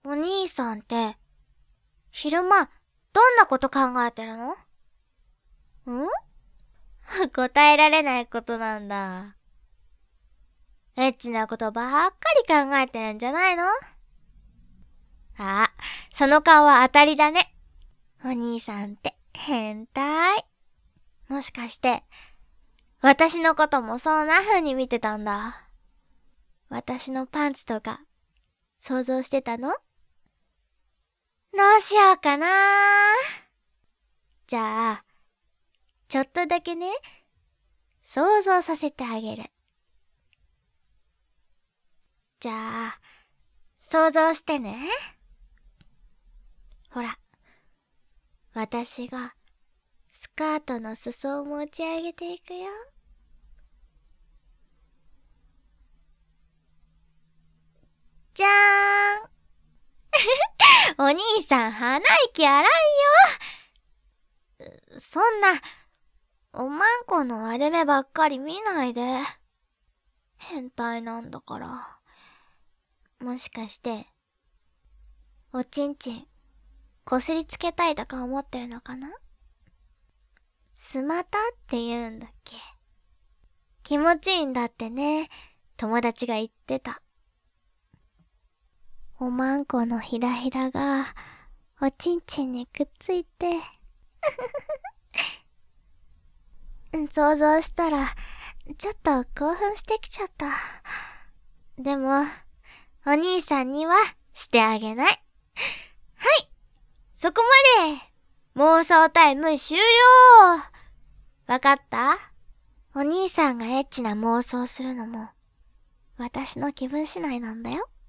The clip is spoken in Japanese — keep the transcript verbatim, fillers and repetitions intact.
お兄さんって、昼間、どんなこと考えてるの？ん？答えられないことなんだ。エッチなことばっかり考えてるんじゃないの？あ、その顔は当たりだね。お兄さんって変態。もしかして、私のこともそんな風に見てたんだ。私のパンツとか、想像してたの？どうしようかな。じゃあ、ちょっとだけね、想像させてあげる。じゃあ、想像してね。ほら、私がスカートの裾を持ち上げていくよ。じゃーん。お兄さん、鼻息荒いよ。そんな、おまんこの割れ目ばっかり見ないで。変態なんだから。もしかして、おちんちん、こすりつけたいとか思ってるのかな？スマタって言うんだっけ？気持ちいいんだってね、友達が言ってた。おまんこのひだひだが、おちんちんにくっついて、想像したら、ちょっと興奮してきちゃった。でも、お兄さんにはしてあげない。はい、そこまで妄想タイム終了。わかった？お兄さんがエッチな妄想するのも、私の気分次第なんだよ。